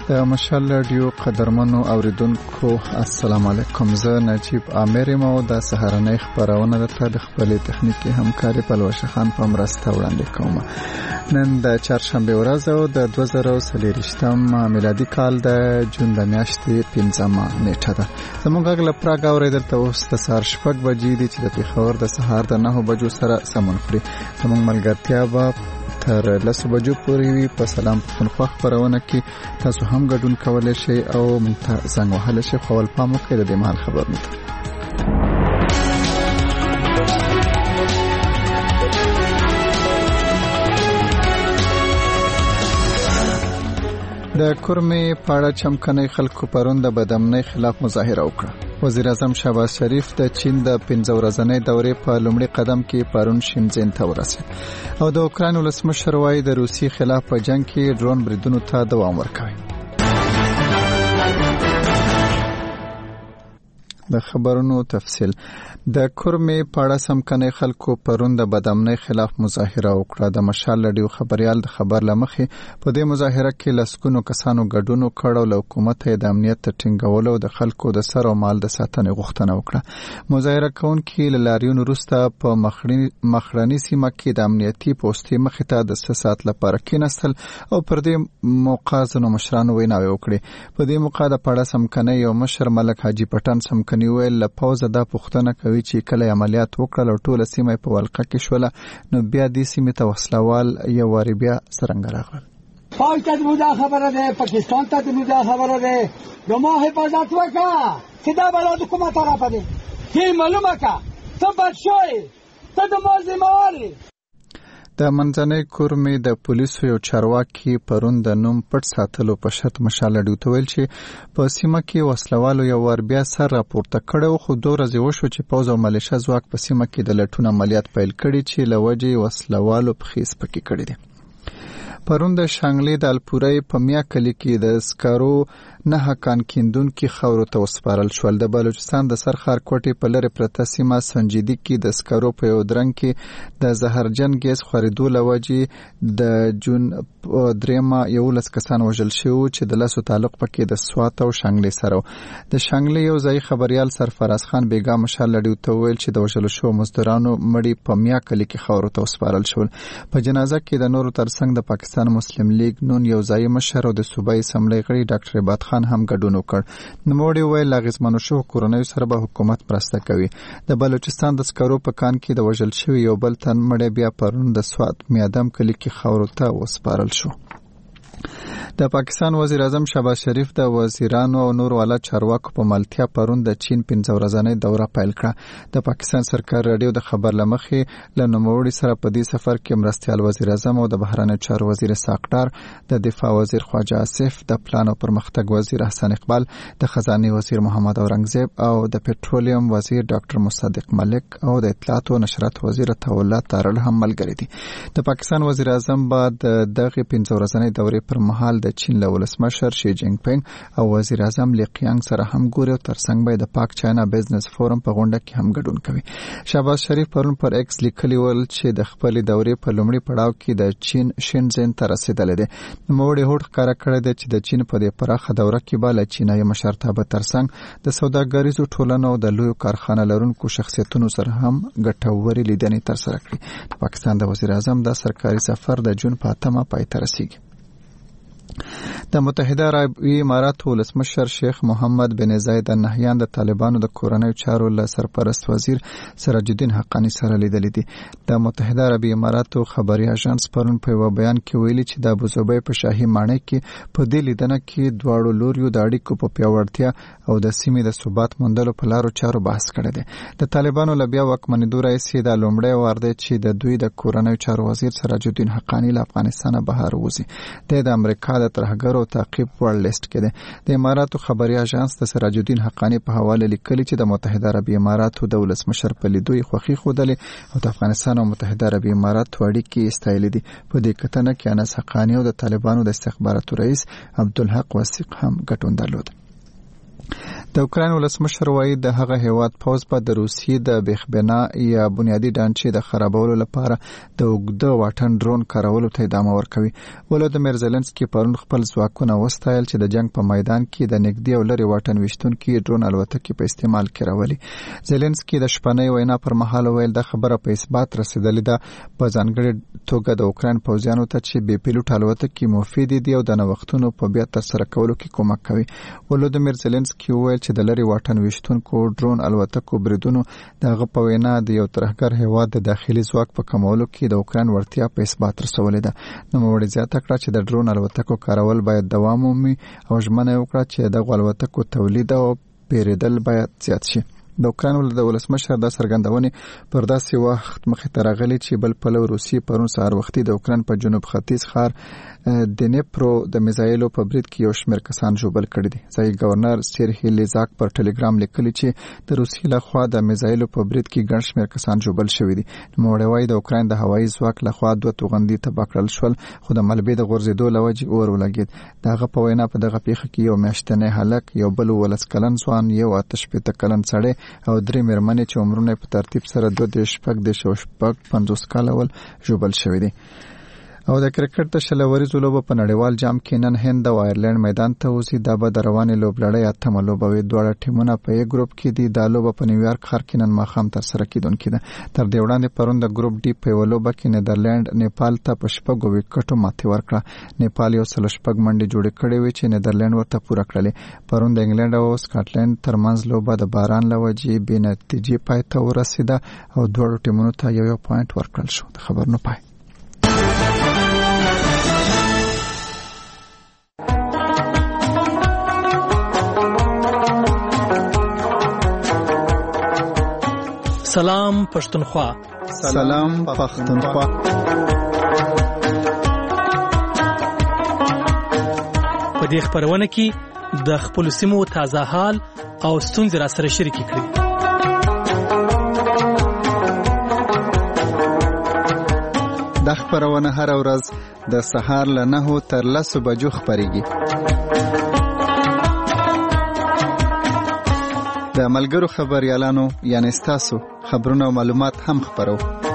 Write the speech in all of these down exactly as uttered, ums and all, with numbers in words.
د مشال رادیو قدرمنو اوریدونکو السلام علیکم. زه نجیب عامر یم او د سهارنۍ خبرونه د خپل تخنیکی همکاري پلوشه خان په مرسته وړاندې کوم. نن د چهارشنبه ورځ او د دوه زره څلورویشتم میلادي کال د جون د میاشتې پنځمه نیټه ده. زموږ غږ له پراګ اورېدل ته اوس د سهار شپږ بجې دي چې د پېښور د سهار د نهو بجو سره سمون خوري. زموږ ملګرتیا به تر لسو بجو پورې وي. په سلام پښتونخوا خبرونه کې تاسو هم ګډون کولی شئ او موږ ته زنګ وهلی شئ. خو اول پام وکړئ د دې مهال خبرونه ته. د کورمې پاړه چمکنۍ خلکو پرون د بدامنۍ خلاف مظاهره وکړه. وزیر اعظم شهباز شریف د چین د پنځه ورځنۍ دورې په لومړي قدم کې پرون شینزن ته ورسېد او د اوکراین ولسمشر وایي د روسي خلاف په جنگ کې ډرون بریدونو ته دوام ورکوي. د خبرونو تفصیل. د کورمې پاړه سمکنۍ خلکو پرون د بدامنۍ خلاف مظاهره وکړه. د مشال رادیو خبريال د خبر لمخې په دې مظاهره کې لسګونو کسانو ګډون وکړ او له حکومت د امنیت ټینګولو او د خلکو د سر او مال د ساتنې غوښتنه وکړه. مظاهره کوونکي له لاریون وروسته په مخرني سیمه کې د امنیتي پوستې مخې ته د څه ساعت لپاره کېناستل او پر دې موقع ځینو مشرانو ویناوې وکړې. په دې موقع د پاړه سمکنۍ یو مشر ملک حاجي پټن سمکنۍ ویل له پوزه دا پوښتنه کوي چې کله عملیات وکړل او ټوله سیمه په ولقه کې شوله نو بیا دې سیمه ته وسلوال یو واری بیا څرنګه راغلل. پاک ته مودا خبره ده، پاکستان ته مودا خبره ده. نو ما حفاظت وکړه چې دا بلاد کومه طرف ده هی معلومه کا ته بچوي ته د موزماري. د منځنۍ کورمې د پولیسو یو چارواکي پرون د نوم پټ ساتلو په شرط مشال رادیو ته ویل چې په سیمه کې وسلوالو یو ور بیا سر راپورته کړو خو دوه ورځې وشو چې پوز او ملیشه ځواک په سیمه کې د لټون عملیات پیل کړي چې لوجې وسلوالو په خیس پکې کړي دي. پرون د شانګلې د الپورۍ په میا کلی کې د سکارو نه کان کیندون کې خاورو ته وسپارل شول. د بلوچستان د سرخار کوټې په لری پرته سیمه سنجیدي کې د سکارو په یو درنګ کې د زهرجن ګیس خورېدو لوجې د جون درېمه یولس کسان وژل شوي چې د لاسو تعلق پکې د سوات او شانګلې سره. د شانګلې یو ځای خبريال سرفراز خان بیګا مشال لړیو ته ویل چې د وژل شوو مزدورانو مړي په میا کلی کې خاورو ته وسپارل شول. په جنازه کې د نورو ترڅنګ د پاکستان مسلم لیگ نون یو ځای مشر او د صوبایي اسمبلی غړي ډاکټر عباد خان هم ګډون وکړ. نوموړي ویل اغیزمنو شو کورونیو سره به حکومت مرسته کوي. د بلوچستان د سکارو په کان کې د وژل شوي یو بل تن مړی بیا پرون د سوات میادم کلی کې خاورو ته وسپارل شو. د پاکستان وزیر اعظم شهباز شریف د وزیرانو او نور والا چارواکو په ملتیا پرون د چین پنځه ورځنۍ دوره پیل کړه. د پاکستان سرکار رادیو د خبر لمخې له نوموړي سره په دې سفر کې مرستيال وزیر اعظم او د بهرنیو چارو وزیر ساقدار، د دفاع وزیر خواجه آصف، د پلان او پرمختګ وزیر احسان اقبال، د خزانه وزیر محمد اورنګزیب او د پټرولیم وزیر ډاکټر مصدق ملک او د اطلاعات او نشرات وزیر عطاالله تارړ هم ملګري دي. د پاکستان وزیر اعظم بعد دغه پنځه ورځنۍ دورې پر مهال د چین له ولسمشر شي جینګ پینګ او وزیر اعظم لی قیانګ سره هم ګوري او ترڅنګ به د پاک چاینا بزنس فورم په غونډه کې هم ګډون کوي. شهباز شریف پرون پر ایکس لیکلی ول چې د خپل دورې په لومړي پړاو کې د چین شینزن ته رسیدل دي. نوموړي هوډ ښکاره کړی دی چې د چین په دې پراخه دوره کې به له چینایي مشرتابه ترڅنګ د سوداګریزو ټولنو او د لویو کارخانه لرونکو شخصیتونو سره هم ګټورې لیدنې ترسره کړي. د پاکستان د وزیر اعظم د سرکاري سفر د جون په اتمه پای ته رسیږي. د متحده عربي اماراتو ولسمشر شیخ محمد بن زاید ال نهیان د طالبانو د کورنیو چارو له سرپرست وزیر سراج الدین حقانی سره لیدلې دي. د متحده عربي اماراتو خبري اژانس پرون په یو بیان کې ویلي چې د ابوظبي په شاهي ماڼۍ کې په دې لیدنه کې دواړو لوریو د اړیکو په پیاوړتیا او د سیمې د ثبات موندلو په لارو چارو بحث کړی دی. د طالبانو له بیا واکمنېدو راهیسې د لومړی وار دی چې د دوی د کورنیو چارو وزیر سراج الدین حقانی له افغانستانه بهر وځي. د امریکا د ترهګرو تعقیب وړ لیست کې دی. د اماراتو خبري اژانس د سراج الدین حقانی په حواله لیکلي چې د متحده عربي اماراتو د ولسمشر په لیدو یې خوښي ښودلې او د افغانستان او متحده عربي اماراتو اړیکې ستایلې دي. په دې کتنه کې انس حقانی او د طالبانو د استخباراتو رئیس عبدالحق وثیق هم ګډون درلود. د اوکراین ولسمشر وایي د هغه هیواد پوځ په د روسیې د بېخبنا یا بنیادی ډانچې د خرابولو لپاره د اوږده واټن ډرون کارولو ته ادامه ورکوي. ولودمیر زيلنسکي پرون خپل ځواکونه وستایل چې د جنگ په میدان کې د نږدې او لرې واټن ویشتونکي ډرون الوتکې په استعمال کې راولي. زيلنسکي د شپنۍ وینا پر مهال ویل د خبره په اثبات رسیدلې ده په ځانګړي توګه د اوکراین پوځیانو ته چې بې پیلوټ الوتکې مفید دي او د نوښتونو په بیا ترسره کولو کې کومک کوي. ولودمیر زيلنسکي ویل چې د لري واټن ویشتونکو ډرون الوتکو بریدونو دغه په وینا د یو ترهګر هیواد د داخلي ځواک په کمولو کې د اوکراین ورتیا په اثبات رسولې ده. نو موږ زیاته کړه چې د ډرون الوتکو کارول باید دوام ومومي او ژمنه وکړه چې د الوتکو تولید او پیریدل باید زیات شي. د اوکراین د ولسمشر د څرګندونې پر داسې وخت مخې ته راغلی چې بل پلو روسي پرون سهار وختي د اوکراین په جنوب ختیځ ښار د نیپرو د میزایلو په برید کې یو شمېر کسان ژوبل کړي دي. ځایي ګورنر سیرهی لیزاک پر ټلګرام لیکلي چې د روسي لخوا د میزایلو په برید کې ګڼ شمېر کسان ژوبل شوي دي. نوموړی وایي د اوکراین د هوایي ځواک لخوا دوه توغندي تباه کړل شول خو د ملبې د غورځېدو له وجې اور ولګېد. د هغه په وینا په دغه پیښه کې یو میاشتنی هلک، یو بل ولس کلن ځوان، یو اته شپېته کلن سړی او درې مېرمنې چې عمرونه په ترتیب سره دوه دېرش، شپږ دېرش او شپږ پنځوس کاله ول ژوبل شوي دي. او د کرکټ د شل اوریزو لوبو په نړیوال جام کې نن هند او آیرلند میدان ته وځي. دا به د روانې لوبلړۍ اتمه لوبه وي. دواړه ټیمونه په یو ګروپ کې دي. دا لوبه په نیویارک ښار کې نن ماښام ترسره کیدونکې ده. تر دې وړاندې پرون د ګروپ ډي په یوه لوبه کې نیدرلند نیپال ته په شپږو وکټو ماتې ورکړه. نیپال یو سل شپږ منډې جوړې کړې وې چې نیدرلند ورته پوره کړلې. پرون د انګلند او سکاټلند ترمنځ لوبه د باران له وجې بې نتیجې پای ته ورسېده او دواړو ټیمونو ته یو یو پوینټ ورکړل شو. د خبرونو پای. سلام پښتونخوا. سلام پښتونخوا. په دې خبرونه کې د خپل سیمو تازه حال او ستونزې را سره شریک کړئ. د خبرونه هر ورځ د سهار له نهو تر لسو بجو خبريږي. د ملګرو خبريالانو یعنی ستاسو خبرونه او معلومات هم خبرو.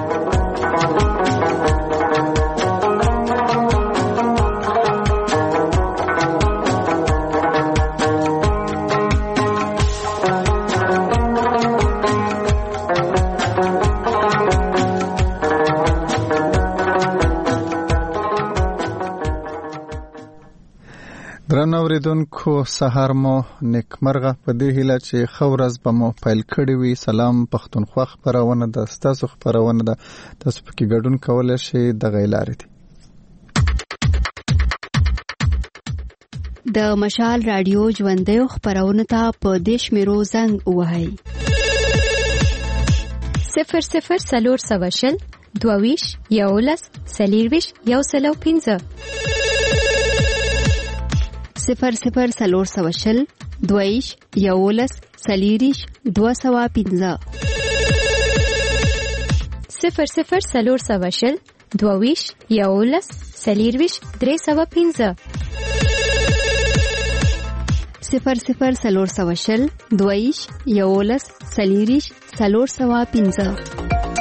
درنو اوریدونکو سهار مو نیکمرغه. په دې هیله چې ښه ورځ به مو پیل کړې وي. سلام پښتونخوا خبرونه د ستاسو خبرونه ده. تاسو پکې ګډون کولی شئ. دغه لارې دي. د مشال رادیو ژوندیو خبرونه ته په دې شمیرو زنګ ووهئ: صفر صفر څلور سوه شل دوه ویشت یولس څلېرویشت یو سل او پنځه صفر صفر څلور سوه شل دوه ویشت یولس څلېرویشت دوه سوه پنځه صفر صفر څلور سوه شل دوه ویشت یولس څلېرویشت درې سوه پنځه صفر صفر څلور سوه شل دوه ویشت یولس څلېرویشت څلور سوه پنځه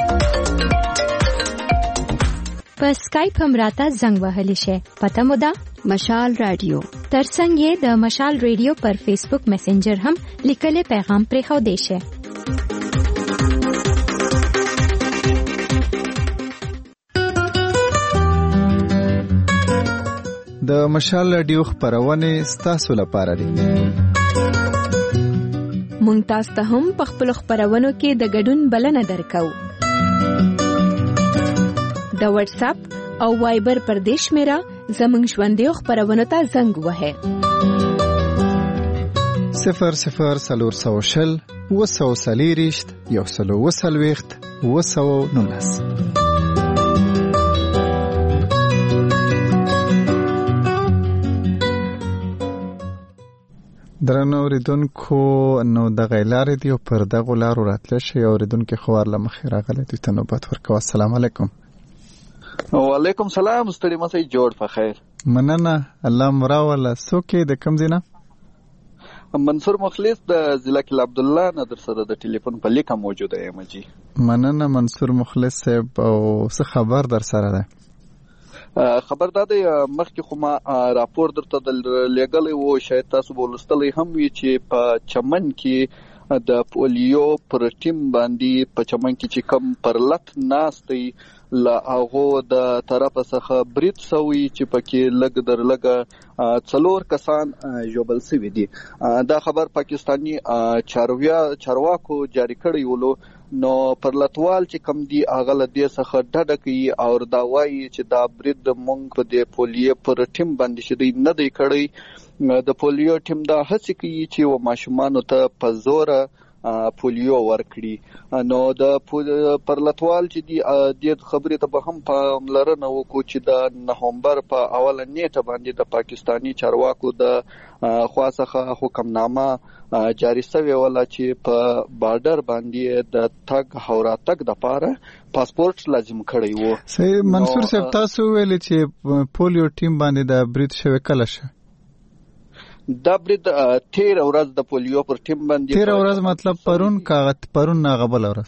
په سکایپ هم راته زنګ وهلی شئ. پته مو ده مشال رادیو. ترڅنګ یې د مشال ریډیو پر فیسبوک میسنجر هم لیکلي پیغام پرېښودی شئ. د مشال رادیو خبرونه ستاسو لپاره دي. مونږ تاسو ته هم په خپل خبرونو کې د ګډون بلنه درکو. د واتس اپ او وایبر پر دې شمیره زموږ ژوندیو خبرونو ته زنګ وهئ: صفر صفر څلور سوه شل اووه سوه څلېرویشت یو سل اووه څلوېښت اووه سوه نولس. درنو اوریدونکو، نو دغه لارې دی او پر دغه لارو راتلی شئ. اوریدونکي خوار له مخې راغلی دوی ته نوبت ورکوه. السلام علیکم. وعلیکم سلام. ستړي مسئ جوړ په خیر. مننه. الله مراوله. څوک د کوم ځای نه؟ منصور مخلص د ضلع کل عبد الله نه در سره د ټلیفون په لیکه موجوده یم جی. مننه منصور مخلص صاحب، او څه خبر در سره ده؟ خبر دا دی مخکې خو ما راپور درته لېږلی و، شاید تاسو به ولوستلی هم وي چې په چمن کې د پولیو پر ټیم باندې په چمن کې چې کم پرلت ناستی له هغو د طرفه څخه برید سوی چې پکې لږ در لږه څلور کسان ژوبل سوي دي. دا خبر پاکستاني چارواکو جاری کړی ولو، نو پرلتوال چې کم دي هغه له دې څخه ډډه کوي او دا وایي چې دا برید مونږ په دې پولیو پر ټیم باندې شدی نه دی کړی. د پولیو ټیم دا هڅه کوي چې و ماشومانو ته په زوره پولیو ورکړي. نو د پرلتوال چې دی د خبرې ته به هم پاملرنه وکړو چې د نومبر په اوله نیټه باندې د پاکستاني چارواکو د خوا څخه حکمنامه جاری شوې وله چې په بارډر باندې د تګ او راتګ دپاره پاسپورت لازم کړی و. صحیح منصور صاحب، تاسو ویلي چې پولیو ټیم باندې د برید شوی کله شه؟ دا برید تیر ورځ د پولیو پر ټیم باندې. تیر ورځ مطلب پرون کاغت پرون نه غبل ورځ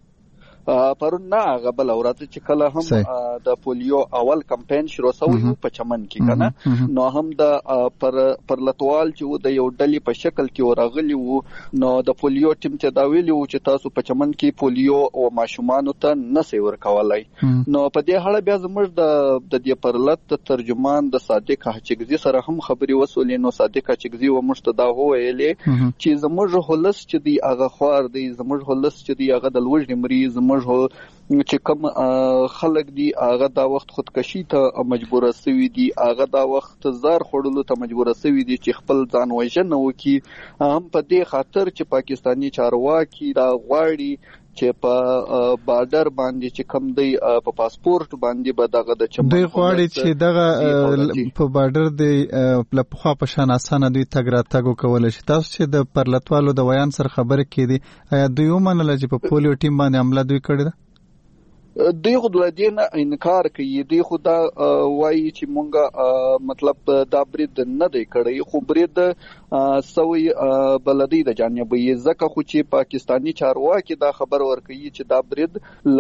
پرون نه غبل ورځ چې کله هم د پولیو اول کمپاین شروع شوی په چمن کې کنه، نو هم د پر پرلتوال چې د یو ډلې په شکل کې ورغلی وو، نو د پولیو ټیم ته دا ویلی وو چې تاسو په چمن کې پولیو او ماشومانو ته نسي ورکولای. نو په دې اړه بیا زموږ د د دې پرلت ترجمان د صادق حچګزي سره هم خبري وسولې. نو صادق حچګزي و مشته دا وویلې چې زموږ هولس چې دی هغه خوار دی، زموږ هولس چې دی هغه د لوژ مریض، زموږ چې کوم خلک دي هغه دا وخت خودکشي ته مجبور شوي دي، هغه دا وخت زار خوړلو ته مجبور شوي دي چې خپل ځان وژنه وکړي. هم په دې خاطر چې پاکستاني چارواکي دا غواړي چې په بارډر باندې چې کم دی په پاسپورت باندې به دغه د چمن دوی غواړي چې دغه په بارډر دی په خوا په شان اسانه دوی تګ راتګ وکولی شي. تاسو چې د پرلتوالو د ویان سره خبرې کېدي، آیا دوی ومنله چې په پولیو ټیم باندې حمله دوی کړې ده؟ دوی خود له دې نه انکار کوي. دوی خو دا وایي چې مونږه مطلب دا برید نه دی کړی، خو برید سوی بلدی د جانب یې، ځکه خو چې پاکستاني چارواکي دا خبر ورکوي چې دا برید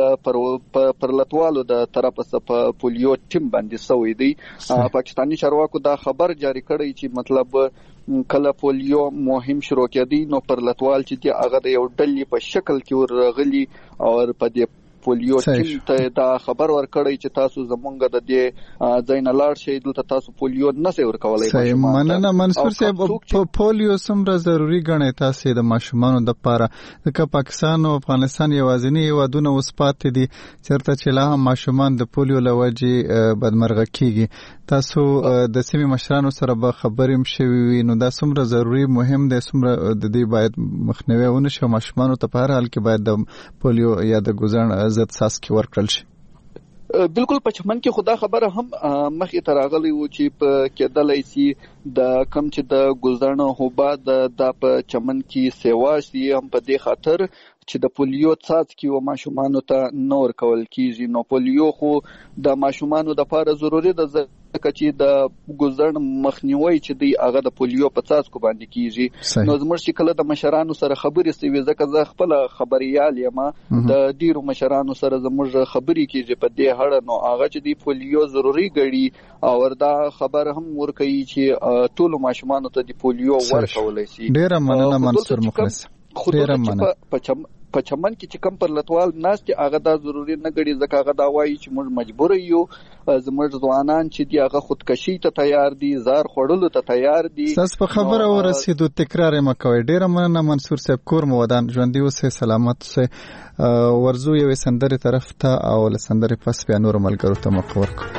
له پرلتوالو د طرفه څخه په پولیو ټیم باندې سوی دی. پاکستاني چارواکو دا خبر جاری کړی چې مطلب کله پولیو مهم شروع کېدی نو پرلتوال چې دی هغه د یو ډلې په شکل کې ورغلي او په دې پولیو ټیم ته دا خبر ورکړی چې تاسو زمونږ د دې ځای نه لاړ شئ، دلته تاسو پولیو نسئ ورکولی. صحیح، مننه منصور صاحب. پولیو څومره ضروري ګڼئ تاسې د ماشومانو دپاره؟ ځکه پاکستان او افغانستان یوازیني هېوادونه اوس پاتې دي چېرته چې لا هم ماشومان د پولیو له وجې بدمرغه کېږي. تاسو د سیمې مشرانو سره به خبرې هم شوي وي، نو دا څومره ضروري مهم دی، څومره د دې باید مخنیوی ونه شي او ماشومانو ته په هر حال کې باید د پولیو یا د ګوزڼ ضد څاڅکي ورکړل شي. بالکل په چمن کې خدا خبره هم مخې ته راغلی و چې په کېدلی سي د کم چې د ګوزڼ هوبا د په چمن کې سیوا سي، هم په دې خاطر چې د پولیو څاڅکي و ماشومانو ته نه ورکول کېږي. نو پولیو خو د ماشومانو دپاره ضروري ده، ځکه چې د ګوزڼ مخنیوی چې دی هغه د پولیو په څاڅکو باندې کېږي. نو زموږ چې کله د مشرانو سره خبرې سوي، ځکه زه خپله خبریال یم، د ډیرو مشرانو سره زموږ خبرې کېږي په دې اړه، نو هغه چې دی پولیو ضروري ګڼي او دا خبر هم ورکوي چې ټولو ماشومانو ته د پولیو ورکولی شي. ډیره مننه منصور مخلص. ډیره مننه. په چمن کې چې کم پرلتوال ناست هغه دا ضروري نه ګڼي، ځکه هغه دا وایي چې موږ مجبور یو، زموږ ځوانان چې دي هغه خودکشي ته تیار دي، زار خوړلو ته تیار دي. تاسو په خبره ورسېدو، تکرار یې مه کوئ. ډېره مننه منصور صاحب. کور مو ودان، ژوندي اوسئ، سلامت اوسئ. ورځو یوې سندرې طرف ته او له سندرې پس بیا نورو ملګرو ته موقع ورکړو.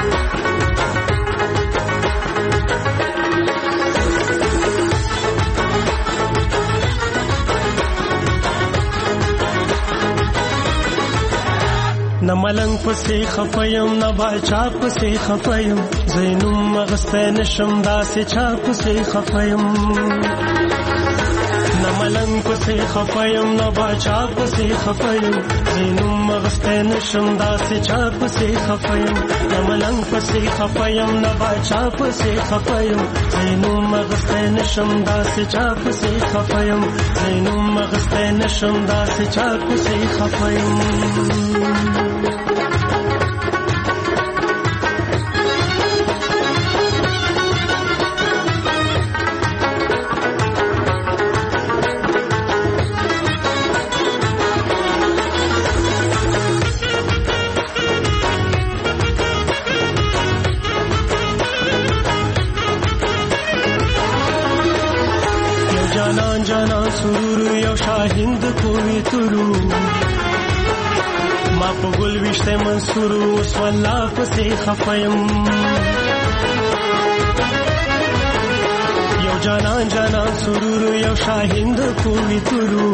نه ملنګ پسې خفیم نه باچا پسې خفیم، زینوم مغسته نشم داسې چا پسې خفیم. نه ملنګ پسې خفایم نه باچا پسې خفایم زینوم مغسته نشم داسې چا پسې خفایم نه ملنګ پسې خفایم نه باچا پسې خفایم زینوم مغسته نشم داسې چا پسې خفایم زینوم مغسته نشم داسې چا پسې خفایم جانا سرور یو شاهند کوي ترو ما په ګل وشته منصور اوس والله پسې خفایم یو جانا جانا سرور یو شاهند کوي ترو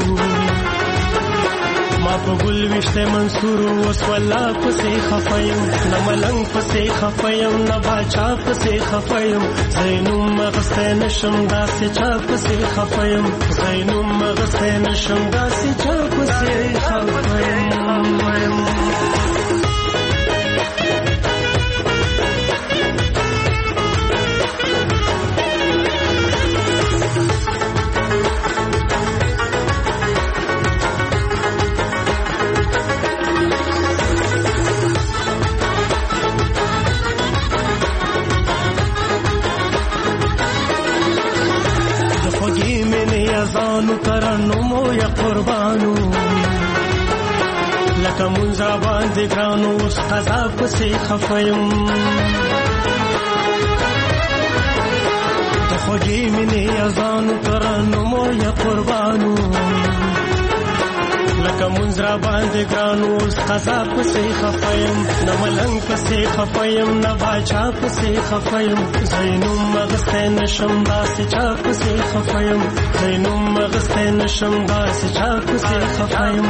ما په ګل وشته منصور اوس والله پسې خفایم نه ملنګ پسې خفایم نه باچا پسې خفایم زینوم مغسته نشم داسې چا پسې خفایم زینوم مغسته نشم داسې چا پسې خفایم ازانو ترنمو یا قربانو لکه منځه باندې ګرانو اوس قضا پسې خفایم د خوږې مینې ازانو ترنمو یا قربانو لکه منځه باندې ګرانو اوس قضا پسې خفایم نه ملنګ پسې خفایم نه باچا پسې خفایم زینوم مغسته نشم داسې چا پسې خفایم زینوم مغسته نشم داسې چا پسې خفایم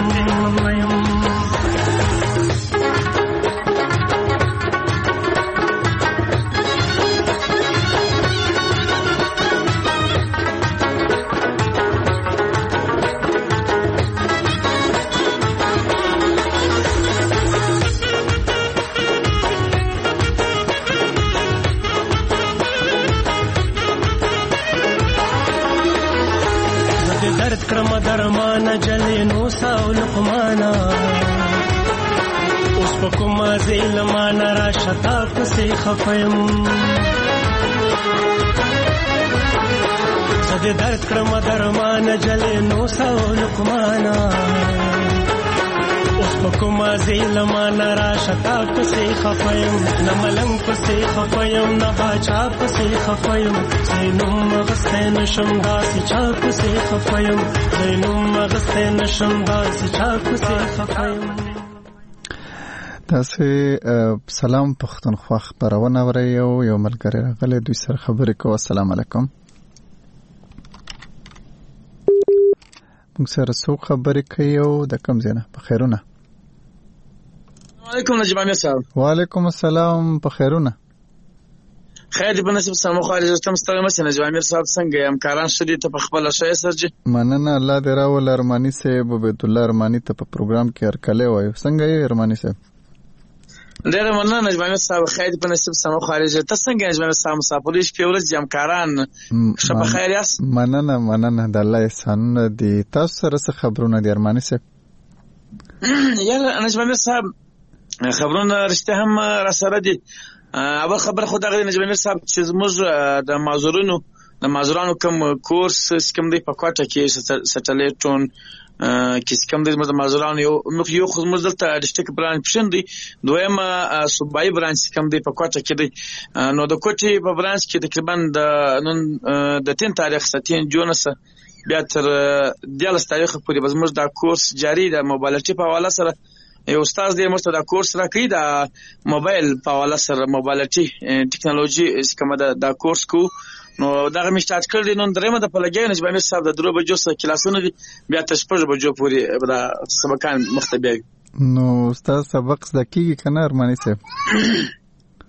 کرم درمانه جلینو ساو لقمانا اوس په کومه زیلمانه را شتا پسې خفایم زه دې درد کړم درمانه جلینو ساو لقمانا اوس په کومه زیلمانه را شتا پسې خفایم نه ملنګ پسې خفایم نه باچا پسې خفایم زینوم مغسته نشم داسې چا پسې خفایم زینوم مغسته نشم داسې چا پسې خفایم تاسو سلام پښتونخوا خبرونه اورئ یو یو ملګری راغلی دوی سره خبرې کوو السلام علیکم موږ سره څوک خبرې کوي او د کوم ځای نه په خیرونه وعلیکم نجیب امیر صاحب وعلیکم السلام په خیرونه خیر دې په نصیب سمو خارج تم ستړی مشه نجیب امیر صاحب څنګه یم کاران شدي ته په خپل شای سرجي مننه الله دې راول ارمانی صاحب عبد الله ارمانی ته په پروګرام کې ارکلې وایو څنګه یې ارمانی صاحب ډېر مننه نجیب امیر صاحب خیر دې په نصیب سمو خارج ته څنګه نجیب امیر صاحب مسافرې شپې ورځ یم کاران شپه خیر یاست مننه مننه د الله احسان دې تاسو سره څه خبرونه دي ارمانی صاحب یا نجیب امیر صاحب خبرونه رښتیا هم را سره دي اول خبر خو دغه نجیب امیر صاحب چې موږ د معذورونو د معذورانو کوم کورس کوم دی په کوټه کې سټلیټون کې کوم دی د معذورانو یو یو خو موږ دلته ډیسټریکټ برانچ پښین دی دویم صوبایي برانچ کوم دی په کوټه کې دی نو د کوټې په برانچ کې تقریبا د نن د تین تاریخ ستین جون سره بیا تر دیالس تاریخ پورې به موږ دا کورس جاری د موبایلټي په حواله سره یو استاد دې موږ ته دا کورس راکړي دا موبایل په حواله سره موبایلټي ټیکنالوژي کوم دا کورس کو نو دا می سٹارټ کړی نو درېمه د پلګې نجیب امیر صاحب د درو بجو سره کلاسونه دي بیا تر شپږ بجو پورې دا سبقان مختبه نو استاد سبق زده کیږي کنه ارمانی صاحب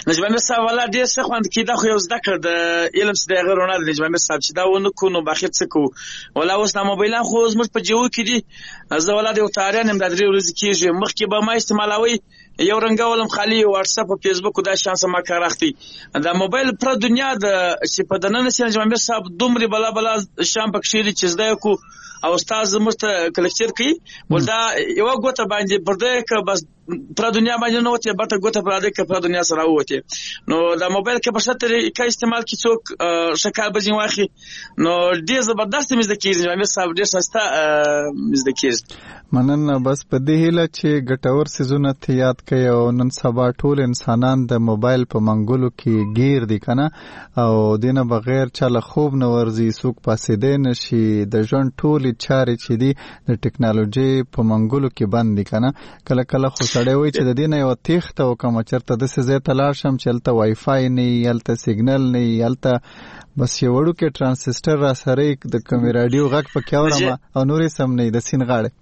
نجمه صاحب ولا ډیر څه خوند کیدا خو یو زده کړ د علم څخه د غرونه د نجمه صاحب چې دا ونه کو نو باخیر څه کو ولا اوس د موبایلان خو زموږ په جوو کې دي زه ولا د تاریخ نیم د درې ورځې کېږي مخکې به ما استعمالوي یو رنګولم خالي واتس اپ او فیسبوک دا شانس ما کار اخلي دا موبایل پر دنیا د چې په دننه سي نجمه صاحب دومره بلا بلا شام پکې دي چې زده کو او استاد مست کلکچر کی ولدا یو غوته باندې پرده ک بس پر دنیا باندې نو ته بته غوته پرده ک پر دنیا سره وته نو دا موبایل کې په شته کې استعمال کی څوک شکل بجین واخی نو ډیر زبردست مزه کیږي مې صاحب ډیر سستا مزه کیږي مننه بس په دې هیله چې ګټور سيزونه ته یاد کړئ او نن سبا ټول انسانان د موبایل په منګولو کې گیر دي کنه او دینه بغیر چاله خوب نه ورزي سوق پاسې دي نشي د ژوند ټول چارې چې دي د ټکنالوژي په منګولو کې بند دي کنه کله کله خو سړی وای چې د دینه یو تیخته او کوم چرته د سزې تلاش هم چلته وای فای نه یلته سیګنل نه یلته بس یو وړو کې ترانزیسټر را سره د کوم رادیو غږ پکې اورم او نورې سم نه د سین غاړه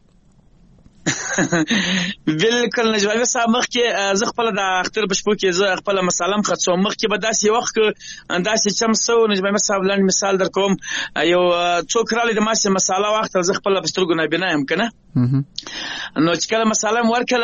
بالکل نجوای صاحب مخکې زه خپل د اختر بشپو کې زه خپل مسالم خاصو مخکې به داسې وخت انداسې چم سو نجوای صاحب لاندې مثال در کوم یو څوک رالی د ماسه مساله وخت زه خپل بسترګو نه بنایم کنه نو چې کله مساله ورکله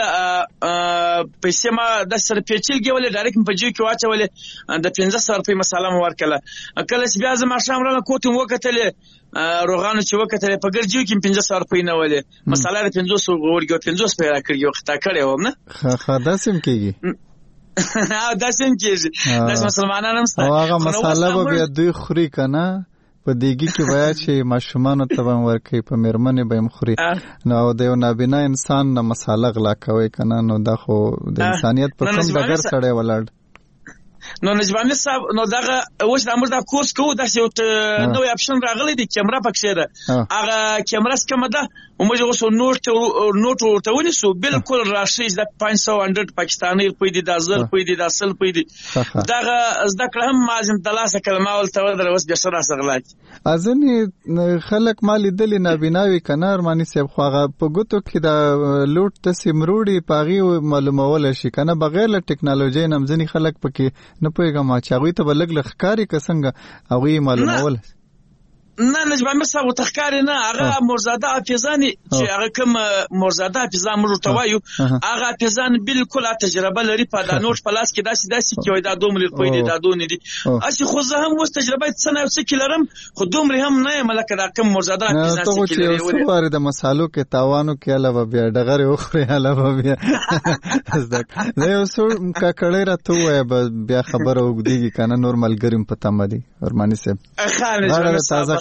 پیسې ما د سر پیچلګي ولې ډایرکټ په جیو کې واچولې د پنځه سوه روپۍ مساله ورکله کله چې بیا زه ماښام را کوتم وکتلې روغانو چې وکتلې په ګرجیو کې پنځه سوه روپۍ نه ولې مساله د پنځه سوه ورګو پنځه سوه را کړی خطا کړی و نه خا داسم کېږي ها داسم کېږي داس مسلمانانو هم او هغه مساله به بیا دوی خوري کنه په دیګي کې بیا چې ماشومان ته هم ورکي په مرمنه به هم خوري نو د یو نابینا انسان نه مساله غلا کوي کنه نو دا خو د انسانيت په کوم دغه سره ولاړ نو نجمه صاحب نو دغه اوس د امر د کورس کوو د یو نوې اپشن راغلی دی کیمرا پکې ده هغه کیمرا سکمه ده او موږ اوس نوټ نوټ ورته ونیسو بالکل راشي د پنځه سوه پاکستاني روپۍ دي د زر روپۍ دي د اصل روپۍ دي دغه زده کړه هم مازن دلاسه کلمه ولته ور اوس به سره سغلات ازنی خلک مال دلی نابیناوي کنار مانی سیب خواغه په ګوتو کې د لوټ د سیمروړي پاغي معلومول شي کنه بغیر له ټکنالوژي نمځنی خلک پکې نه پوهیږم چې هغه ته بلګ لخکاری کسنګ هغه معلومول نه نجمه صاحب تخکاری نه هغه مرزاده حافظانی چې هغه کوم مرزاده حافظان مرته وایو هغه حافظان بالکل تجربه لري په د نوټ پلاس کې داسې داسې کې وای دا دومره پوی دي دا دونې دي اسی خو زه هم وست تجربه څنګه او څه کلرم خو دومره هم نه ملک دا کوم مرزاده حافظان څه کې لري ته واره د مسالو کې تاوانو کې علاوه بیا دغه اوخري علاوه بیا زدک نه یو څو کا کړه راته وای بیا خبر او دیږي کنه نورمال ګریم پتا مدي ورمانی سه خالد تازه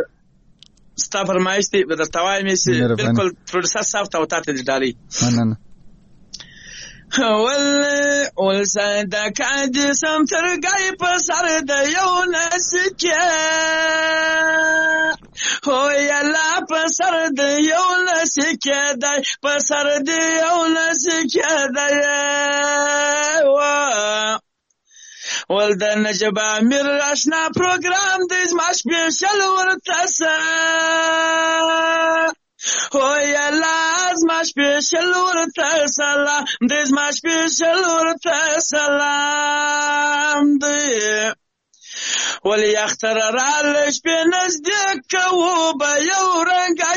ستا فرمایش دی د توای می سي بالکل پروډوسر صاحب ته وتا ته ډالي نه نه ول ول صدق عاد سم ترګای په سر د یو نسکه هو یلا په سر د یو نسکه د په سر د یو نسکه د وا ول د نجب امیر آشنا پروګرام د زما سپیشل ورته هو یلا زما سپیشل ورته سلام د زما سپیشل ورته سلام دی ولی اختر رال شپې نزدیک کوو به یو رنګ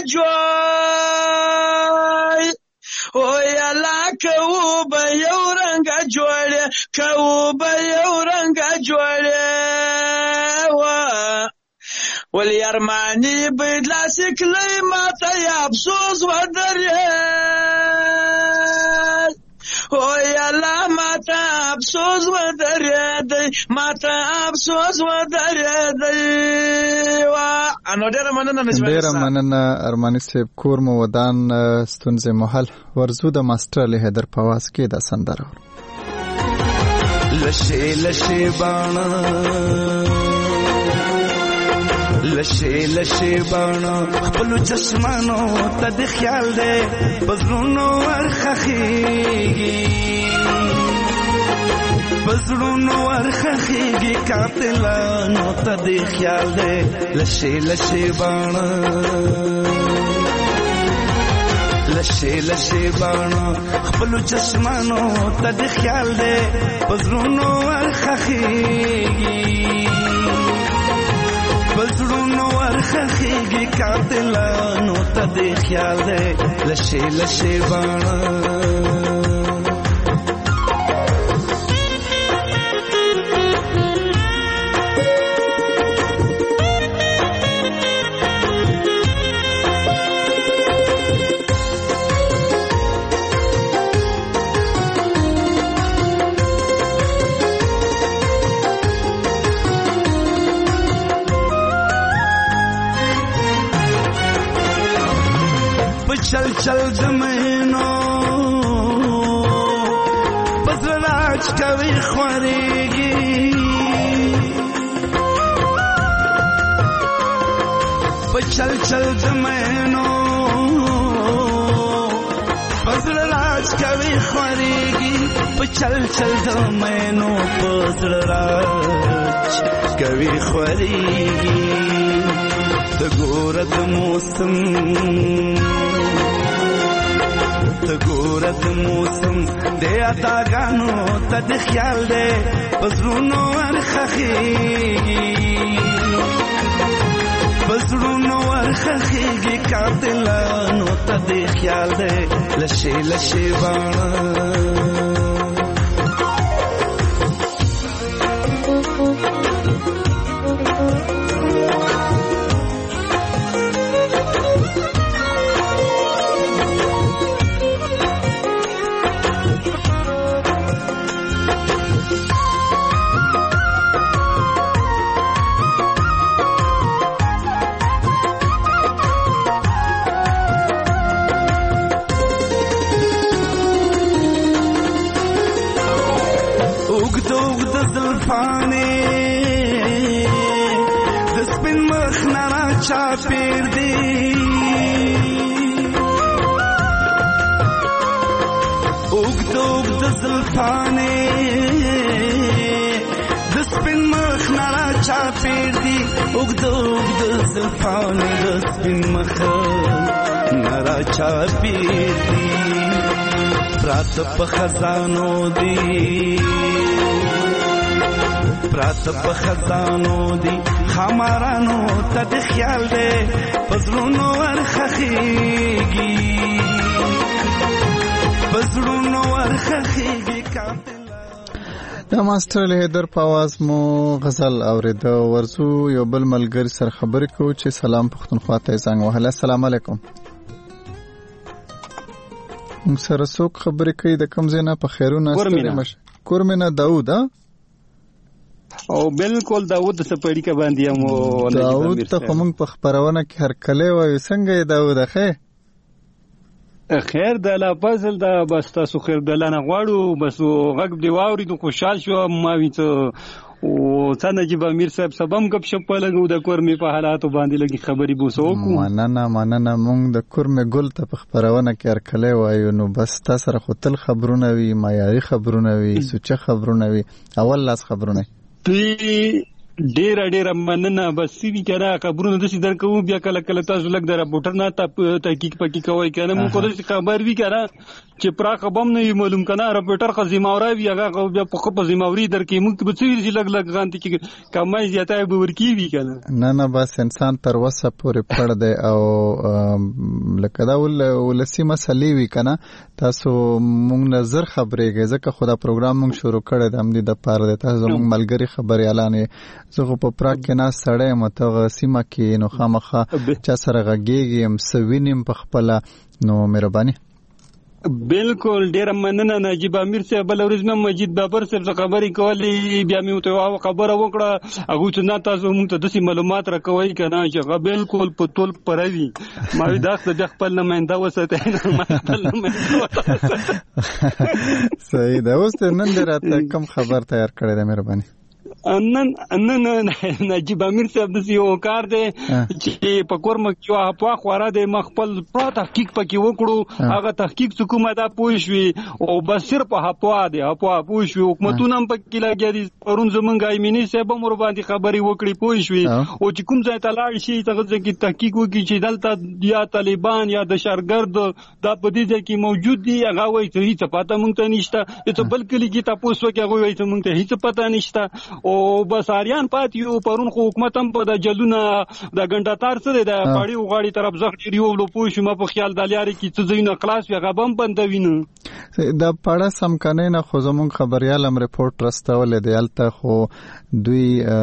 جوړ او یلا کوو به یو رنګ جوړ کوو به یو رنګ جوړ ولی ارمانی بدلا سکلی ماته افسوس ودرې او یلا ماته افسوس ودرې دی ماته افسوس ودرې دی وا انو ډېر مننه نشم ډېر مننه ارمانی صاحب کور مو ودان ستونزې محل ورزو د ماستر له حیدر پواز کې د سندره لشه لشه بانا لشه لشه بانا خپل چشمانو ته د خیال دې بزرونو ورخخيږي بزرونو ورخخيږي قاتلانو ته د خیال دې لشه لشه بانا لشه لشه باڼو خپلو چشمانو ته د خیال دی په زړونو ورخښېږي په زړونو ورخښېږي قاتلانو ته د خیال دی لشه لشه باڼو چل چل زمینو پزراج کوي خوريږي په چل چل زمینو پزراج کوي خوريږي په چل چل زمینو پزراج کوي خوريږي د ګورد موسم د ګورد موسم د اداګانو ته د خیال دی پزړونو ورخښېږي پزړونو ورخښېږي قاتلانو ته د خیال دی لشه لشه باڼه چاپیر دی اوگد اوگد زلفانے دسپن مخ نارا چاپیر دی اوگد اوگد زلفانے دسپن مخ نارا چاپیر دی رات په خزانو دی رات په خزانو دی خمارانو ته د خیال دی پزړونو ورخښېږي پزړونو ورخښېږي دا ماستر لیدر په आवाज مو غزل اورېده ورزو یو بل ملګری سره خبرې کوو چې سلام پښتونخوا ته زنګ وهله السلام علیکم موږ سره څوک خبرې کوي د کوم ځای نه په خیرونه ستړي مشه کورمینه داود او بالکل داود د سپړی کا باندې مو داود ته کوم په خبرونه کې هر کله وای څنګه داود خیر خیر د لا فضل دا بس تاسو خیر د لانه غواړو بس غږ دی واوري نو خوشحال شو ما وینځ او څنګه چې امیر صاحب سبم غب شپ لګو د کورمې په حالاتو باندې لګي خبري بوسو کو مننه مننه مونږ د کورمې ګل ته په خبرونه کې هر کله وایو نو بس تاسو سره خپل خبرونه وي معیاري خبرونه وي سوچه خبرونه وي اول لاس خبرونه ډیر ډیر مننه بس وی کړه خبرونه د سي درکو بیا کله کله تاسو لګ در رپورټر نه تحقیق پکې کوي کنه مو کوم خبر وی کړه چې پرا خبم نه معلوم کنه رپورټر خزیماوري وی هغه بیا په خپل زماوري درکې موږ به څه وی لګ لګ غانتي چې کمای زیاته به ورکی وی کنه نه نه بس انسان تر وسه پورې پړ دی او لکه دا ولسی مسلې وی کنه تاسو موږ نظر خبرېږي ځکه خدا پروګرام موږ شروع کړی د امدی د پاره د تاسو موږ ملګری خبري اعلان زه په پراګ کې نه سړی متغه سیمه کې نو خامخه چا سره غږیږي هم سوینم په خپل نو مهرباني بالکل ډیر مننه نجیب امیر صاحب بل ورځ مې مجید بابر صاحب خبرې کولې بیا مې ته خبره وکړه هغه چې نه تاسو موږ ته د معلومات راکوي کنه چې بالکل په ټول پروي ما داخله د خپل نماینده وسته ما خپل نماینده صحیح دا اوس نن راته کوم خبر تیار کړی د مهرباني نن نن نجیب امیر صاحب د یو کار دی چې په کورم کې واه په خواره دی مخبل پرا تحقیق پکې وکړو هغه تحقیق څوک دا پوه شوي او بس صرف هپوا دی هپوا پوه شوي حکومتونه هم پکې لګیا دي پرون زمونږ ایمني صاحب هم ور باندې خبرې وکړي پوه شوي او چې کوم ځای ته لاړ شي هغه ځای کې تحقیق وکړي چې دلته یا طالبان یا دهشتګرد دا په دې ځای کې موجود دي هغه وایي چې هیڅ پته مونږ ته نشته چې بل کلی کې تاسو وکړئ هغه وایي چې مونږ ته هیڅ پته نشته او بس اریان پات یو پرون خو حکومت هم په د جلونه د ګنډاتار سره د پاړی وغاړي طرف زغ ډیرو لو پوه شو ما په خیال د لیاري کې څه زینو خلاص وي غبم بندوینه د پاړه سم کنه نه خو زمون خبريال هم رپورت راستول دی الته خو دوی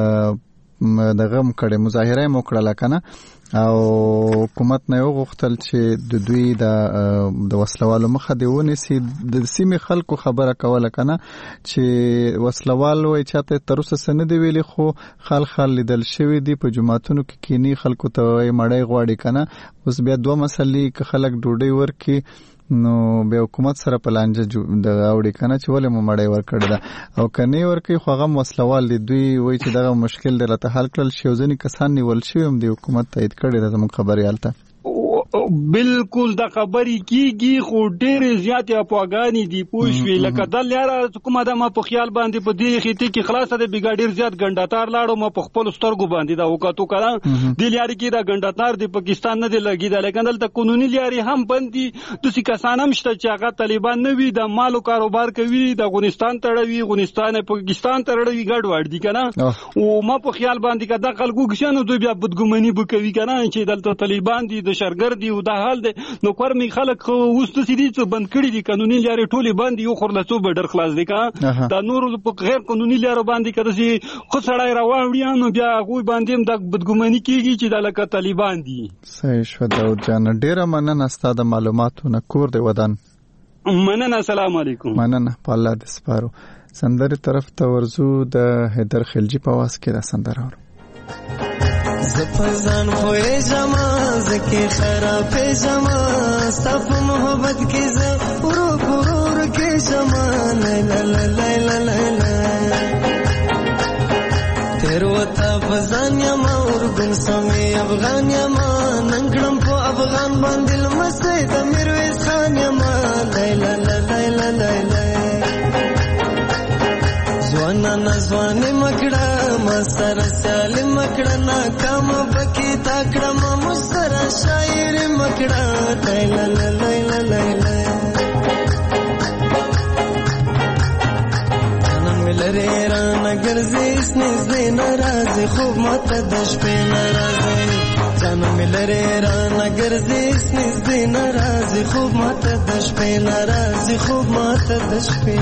دغه مکړه مظاهره مو کړل کنه او حکومت نه یو غوښتل چې د دوی د د وسلوالو مخه دی ونیسي د سیمې خلکو خبره کوله کنه چې وسلوالو یې چاته تر اوسه سن دی ویلي خو خال خال لیدل شوی دی په جماعتونو کې کینی خلکو ته مړی غواړي کنه اوس بیا دوه مسلې ک خلک ډوډۍ ورکي نو به حکومت سره پلانجه د اوړي کنه چې ولې مو مړی ورکړه ده او کني ورکی خو هغه وسلوال دی دوی وایي چې دغه مشکل درته حل کړل شي ځنی کسان نیول شي هم د حکومت تایید کړي ده زموږ خبري حالت بالکل د خبرې کیږي خو ډېر زیات افغاني دي پوښوي لکه د لیاره کومه د ما په خیال باندې په دې خېټه کې خلاصه د بیګاډیر زیات ګنډاتار لاړو ما په خپل سترګو باندې دا وکړو کړه د لیاره کې دا ګنډاتار د پاکستان نه دی لګیدل لکه دلته قانوني لیاره هم بندي د څه کسان هم شته چې هغه طالبان نه وي د مالو کاروبار کوي د افغانستان تړوي افغانستان پاکستان تړوي ګډ وړ دي کنه او ما په خیال باندې کدا خلکو کښنو دوی بیا بدګمنی وکوي کنه چې دلته طالبان دي د شرګر دی او دا حال دی نو کورمي خلک اوس د سړي څخه بند کړي دي قانوني لارې ټولې باندې یو خورلڅو بډر خلاص دي کا دا نور په غیر قانوني لارې باندې کړه چې خو سړی راوړي نو بیا غوي باندې د بدګمنی کیږي چې د لکه طالبان دي صحیح شو داود جان ډیره مننه ستاسو معلوماتونه کور دی ودان مننه السلام علیکم مننه په الله دې سپارو سندره طرف ته ورزو د حیدر خلجی په واس کې را سندره ور زفزان خوې جما زکه خراب جما ستپ محبت کې ز پرو پرور کې جما لا لا لا لا لا تیر وتا فزان یما ورګن سمي افغان یما ننګړم په افغان باندې مسجد میرویس خان یما لا لا لا لا لا زوانا نزوان مکڑا مستر سالم مکڑا ناکام بکی تاکڑا ما مستر شاعر مکڑا لیلا لیلا لیلا جانم ملره ران گرزی اسنیز دی نرازی خوب مات دش پی نرازی جانم ملره ران گرزی اسنیز دی نرازی خوب مات دش پی نرازی خوب مات دش پی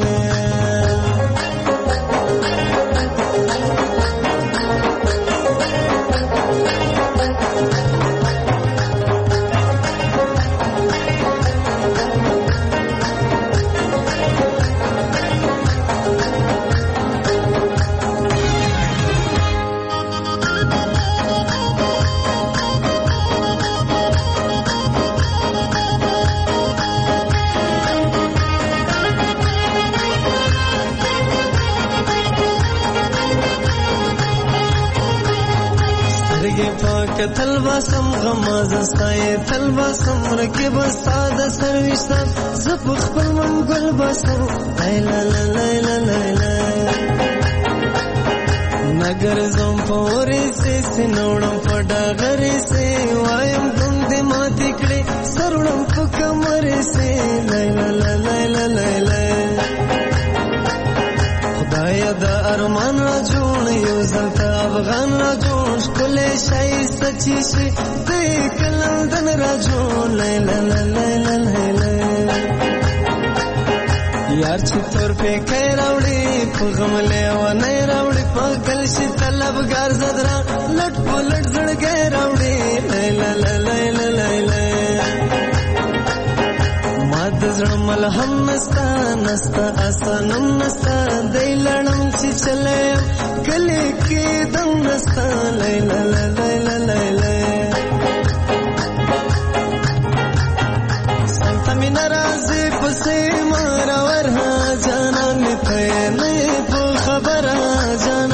تلوا سم غماز استای تلوا سم رکب استاد سرویستا زپ خپل منګل باسم لا لا لا لا لا نګر زم پورې سي سنوړم پډا غري سي وایم ګم دې ماتې کړې سرړم په کمرې سي لا لا لا لا لا خدای دا ارمان را جوړ یو زلتا افغان را جوړ کله شای سچي شي دې کلندن را جوړ لا لا لا لا یار چې تور په کې راوړي په غمله و نه راوړي په گل شي طلبګار زدرا لټ پلټ زړګې راوړي لا لا لا لا لا ماد زړه ملهم نستا نستا اسانم نستا دې لړم چې چلے کله کې دم نستا لا لا لا لا لا سنت می ناراضي پسې مار ورها جانا می ته نه په خبره جان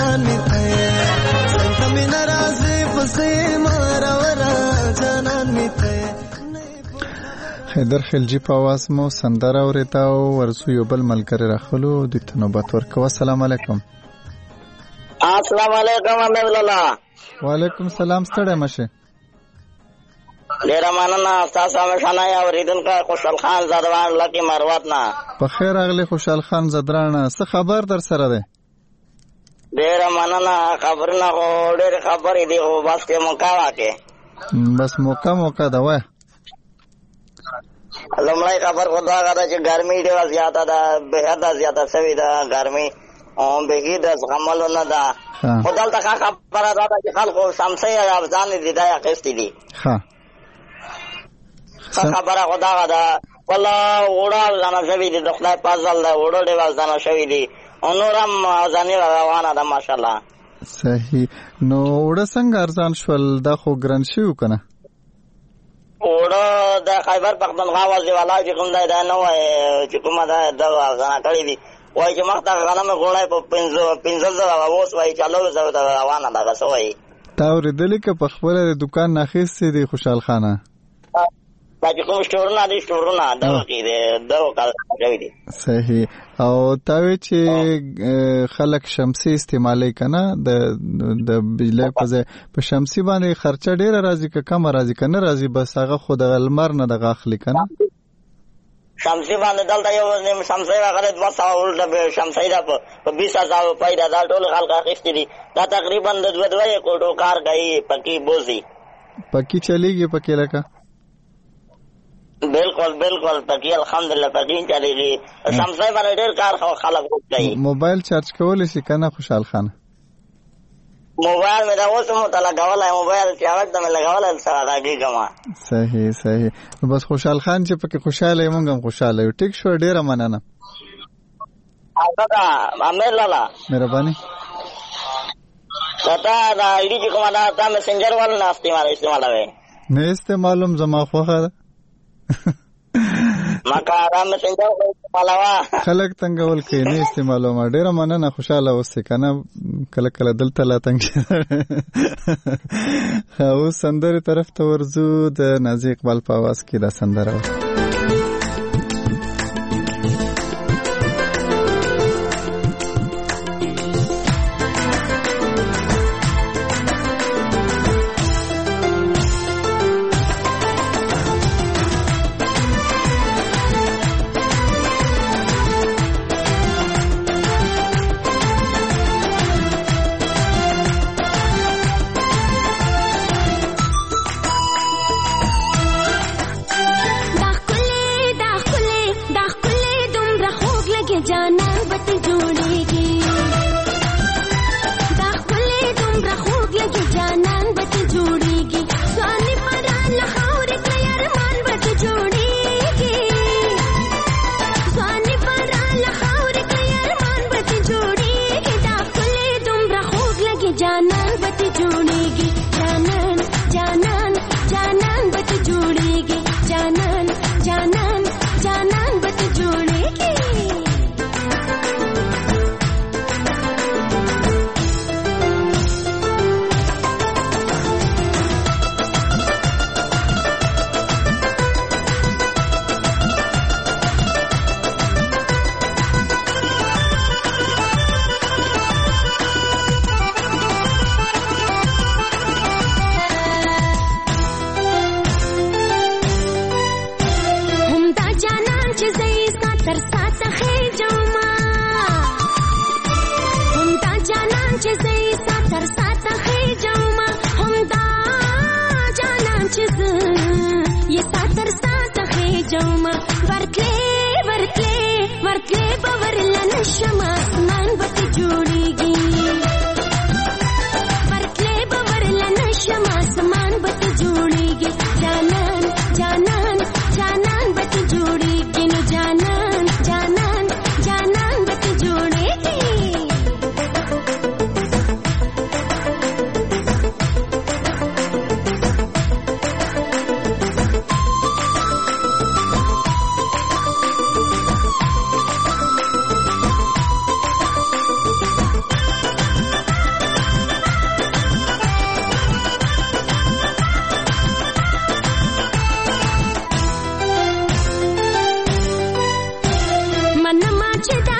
حیدر خلجی په आवाज مو سندره اورېتا او ورسو یو بل ملګری راخلو د تنوبت ورکو. السلام علیکم. السلام علیکم احمد الله. وعلیکم سلام. ستړی مشه. ډیر مننه تاسو همیشانه اوریدونکو خوشحال خان زدران لکی مروت نه. په خیر اغلی خوشحال خان زدران څه خبر در سره ده؟ ډیر مننه خبرونه ډیر خبرې دی او بس کې موقع واکه بس موقع موقع دا وای. لمړی خبر خدا غواړي چې ګرمي ډیره زیاته ده به حد زیاته شوی ده ګرمي او به هیڅ زغملو نه ده. خدای ته خبره ده چې خلکو سمسي افغان دي دا اخیستي دي. ها خبره خدا غواړي والله وړه ځنه شوی دي د خدای پازل ده وړه ډیره ځنه شوی دي انورم ځانې روانه ده ماشاءالله. صحیح. نو وړه څنګه ارزان شول دا خو ګران شي وکنه؟ وړه د خیبر پختونخوا وزیر والا چې کوم دی دا نه وای چې کومه دا د ځنه کړی دي وای چې مخته غنمه غوړای په پنځه پنځه زره اوس وای چالو زو ته روانه ده څه وای. تا ورېدلې که په خپل د دکان ناخېستې دي خوشحال خانه؟ دا چې کوم سټورونه دي سټورونه دا کې دي دا کوي دي. صحیح. او تا وی چې خلک شمسي استعمالي کنه د د بجلی په ځای په شمسي باندې خرچه ډیره راځي که کم راځي کنه راځي بس هغه خو د لمر نه د غاخلی کنه شمسي باندې دلته یو نیم شمسي راغله دوه سوه ولټه به شمسي دا په بیس هزار پیدا دا ټول خلک اخیستي دي دا تقریبا د دوه دوه کوټو کار کوي پکې بوزي پکې چلیږي پکې لکه بالکل بالکل پکې الحمدلله پکې چلیږي شمسي باندې ډېر کار خلک کوي. موبایل چارج کول شي کنه خوشحال خان؟ موبایل مې دا اوس مو ته لګولای موبایل چې هغه ته مې لګولای سره راګیږم. صحیح صحیح. بس خوشحال خان چې پکې خوشاله یې مونږ هم خوشاله یو. ټیک شو ډیره مننه. دا امیر لالا مهرباني. دا دا ایډي چې کومه دا تا میسنجر ول نه استعمال استعمالوي نه استعمالوم زما خوخه ده مکه دا میسنجر استعمالوا خلک تنګول کې نه استعمالوم. ډیره مننه خوشاله اوسې کنه کله کله دلته لا تنګ او سندره طرف ته ورزو د نازي اقبال په आवाज کې دا سندره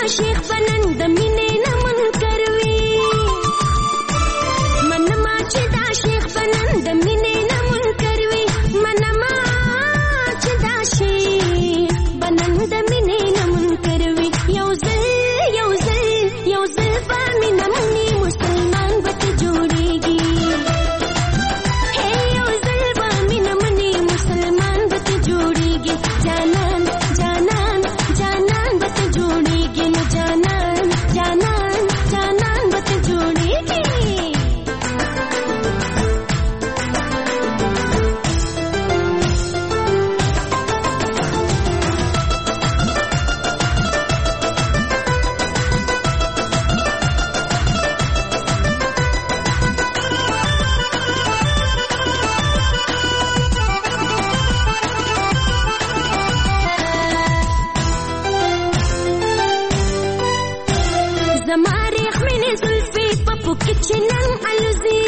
عاشق بنن د مینې نه منکر وي منما چې د عاشق بنن د مینې نه منکر وي منما چې د عاشق بنن د مینې نه منکر وي یو ځل یو ځل یو ځل به مینه مني مسلمان به ته جوړېږي هی یو ځل به مینه مني مسلمان به ته جوړېږي جانان جانان جانان به ته جوړېږي نو جانان جانان جانان به ته جوړېږي زما ریخمنې زلفې په پوکې چې نن الوزي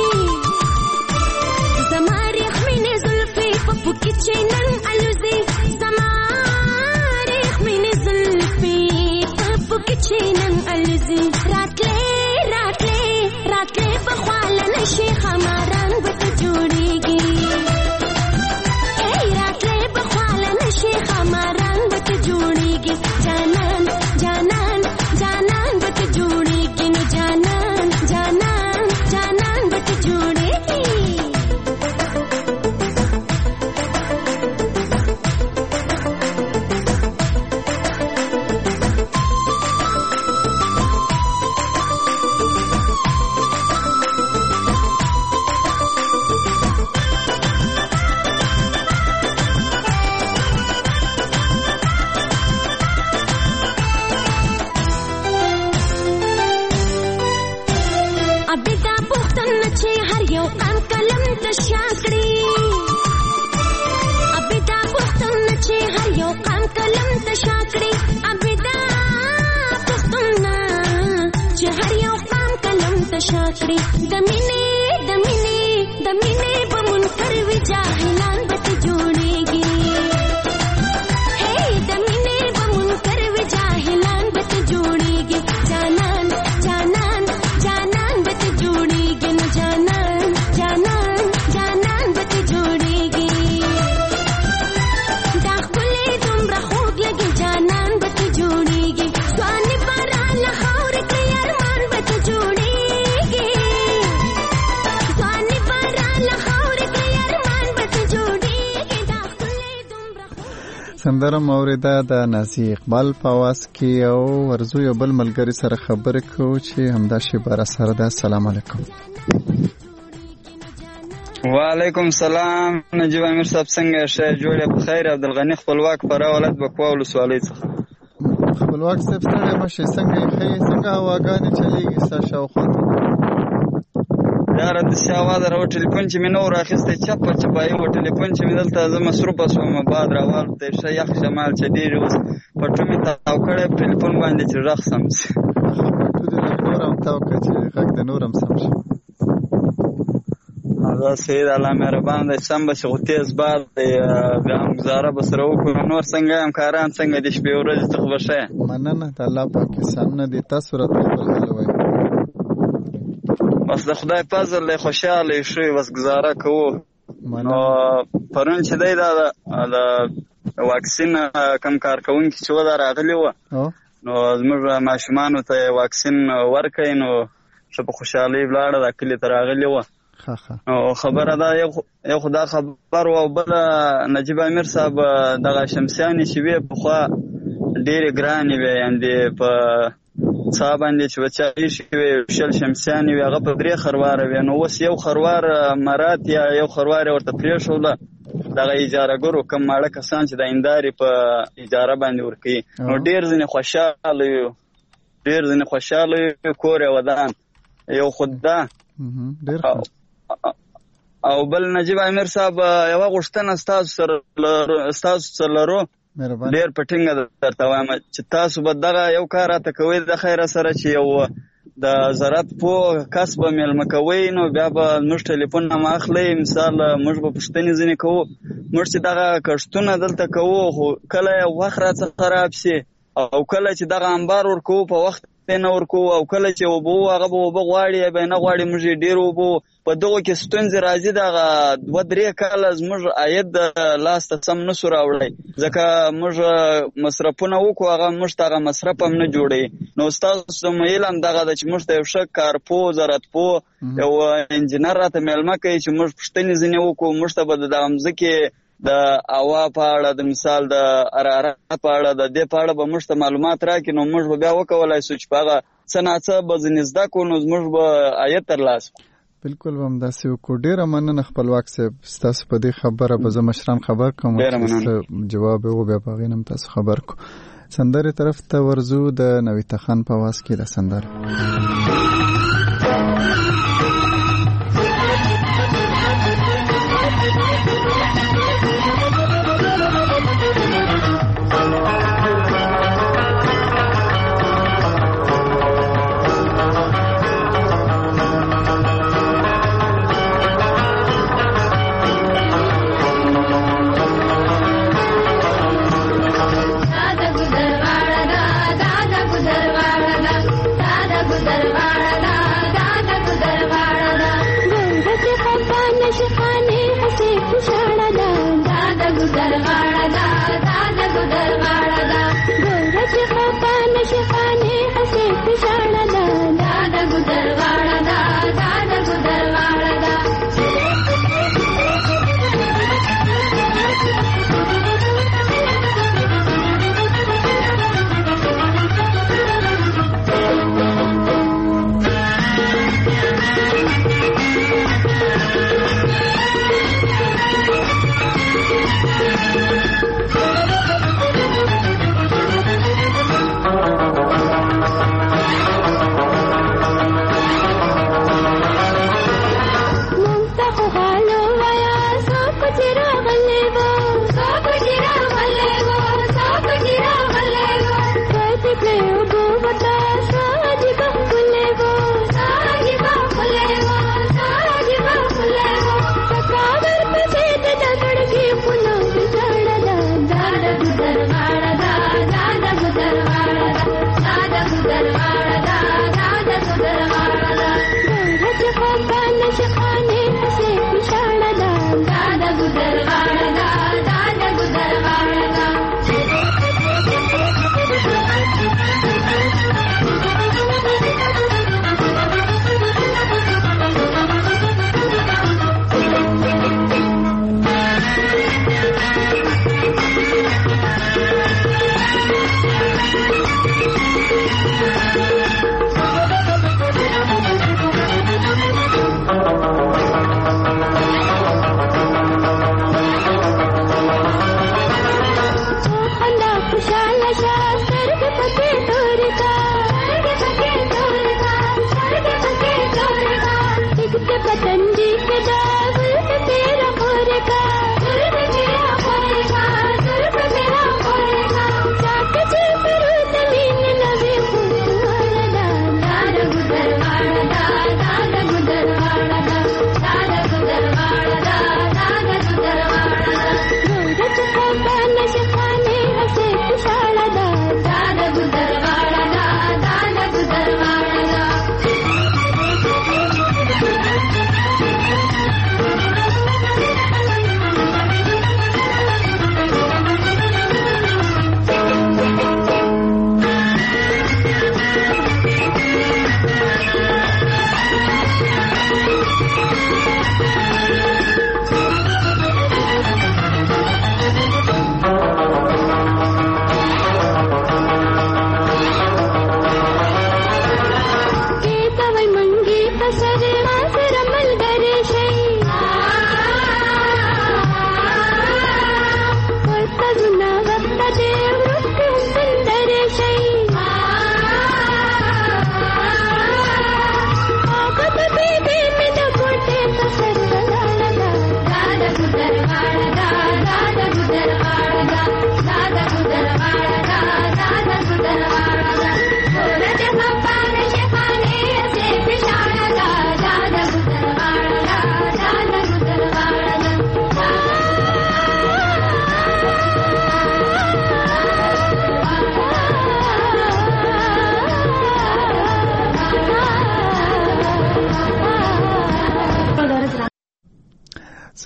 زما ریخمنې زلفې په پوکې چې نن الوزي زما ریخمنې زلفې په پوکې چې نن الوزي راتلې راتلې راتلې په خواله نشي خماران به ته جوړېږي ای راتلې په خواله نشي خماران به ته جوړېږي جانان جانان جانان به ته جوړېږي نو جانان جانان جانان به ته جوړېږي ابي دا پوښتنه چې هر یو قام کلم تشا کړي ابي دا پوښتنه چې هر یو قام کلم تشا کړي ابي دا پوښتنه چې هر یو قام کلم تشا کړي د مینې د مینې د مینې په منکر وي جاهلان به ته جوړېږي هی د مینې په منکر وي جاهلان به ته جوړېږي جانان جانان جانان به ته جوړېږي نو جانان جانان جانان به ته جوړېږي دا ښکلی دومره خوږ لګي جانان به ته جوړېږي ځواني به راله خاورې کړي ارمان به ته جوړېږي ځواني به راله خاورې کړي ارمان به ته جوړېږي دا ښکلی دومره سندره موریده د نازي اقبال په आवाज کې او ورزو یو بل ملګری سره خبرې کوو چې همدا شی بار سره ده. السلام علیکم. وعلیکم سلام نجیب امیر صاحب څنګه شه جوړه په خیر عبدالغنی خپلواک پر اولاد بکواول سوالې څخه خپلواک صاحب سره مشه څنګه خې څنګه هواګانې چلیږي ساشه او خو یاره د سیاوا درو ټلیفون چې مینو راخسته چپ چپای و ټلیفون چې مدلته زه مصروف اسوم بعد راوال ته شه یخ شمال چې ډیر اوس پټو می تاو کړه ټلیفون باندې چې راخ سم شي پټو د نورم تاو کړه چې غږ د نورم سم شي دا سید الله مهربان دی سم به شغو تیز باد غام گزاره بسره وکړو نور څنګه هم کاران څنګه د شپې ورځې ته بشه مننه د الله پاکستان نه دي تاسو راته خپل حال وایي بس د خدای فضل له خوشاله شوي بس گزاره کوو نو پرون چې دی دا د واکسین کم کارکونکي چې ودا راغلی و نو زموږ ماشومانو ته واکسین ورکړی نو ښه په خوشحالۍ ولاړه دا کلي ته راغلی و نو خبره دا یو خدا خبر و بل نجیب امیر صاحب دغه شمسیانې چې وې پخوا ډېرې ګرانې وې یعنې په څا باندې چې بچه ایښې وې شل شمسیانې وې هغه په درې خرواره وې نو اوس یو خروار مرات یا یو خروار یې ورته پرېښوله دغه اجارهګرو کم ماړه کسان چې د هندارې په اجاره باندې ورکوي نو ډېر ځینې خوشحاله یو ډېر ځینې خوشحاله یو کور یې ودان یو خود ده او بل نجیب امیر صاحب یوه غوښتنه ستاسو سره ستاسو سره لرو ډېر په ټینګه درته وایم چې تاسو به دغه یو کار راته کوئ د خیره سره چې یو د زراعت پوه کس به میلمه کوئ نو بیا به موږ ټلیفون هم اخلئ مثال موږ به پوښتنې ځینې کوو موږ چې دغه کښتونه دلته کوو خو کله یو وخت راڅخه خراب شي او کله چې دغه انبار ورکو په وخت نه ورکو او کله چې وبو هغه وبو غواړي به نه غواړي موږ ډیر وبو په دغه کې ستونزې راځي دغه دوه درې کاله زموږ عاید لاس ته سم نسو راوړی ځکه موږ مصرفونه وکړو هغه موږ ته هغه مصرف هم نه جوړي نو ستاسو میل هم دغه د چې موږ ته یو ښه کارپو زراعتپو یو انجینر راته میلمه کوي چې موږ پوښتنې ځینې وکړو موږ ته به د دغه مځکې د هوا په اړه د مثال د حرارت په اړه د دې په اړه به موږ ته معلومات راکړي نو موږ به بیا وکولای شو چې په هغه څه ناڅه به ځینې زده کړو نو زموږ به عاید ترلاسه کړو. بالکل به همداسې وکړو. ډېره مننه خپلواک صاحب ستاسو په دې خبره به زه مشران خبر کوم چې جواب یې بیا په هغې نه هم تاسو خبر کړو. سندرې طرف ته ورځو د نویته خان په آواز کې د سندره.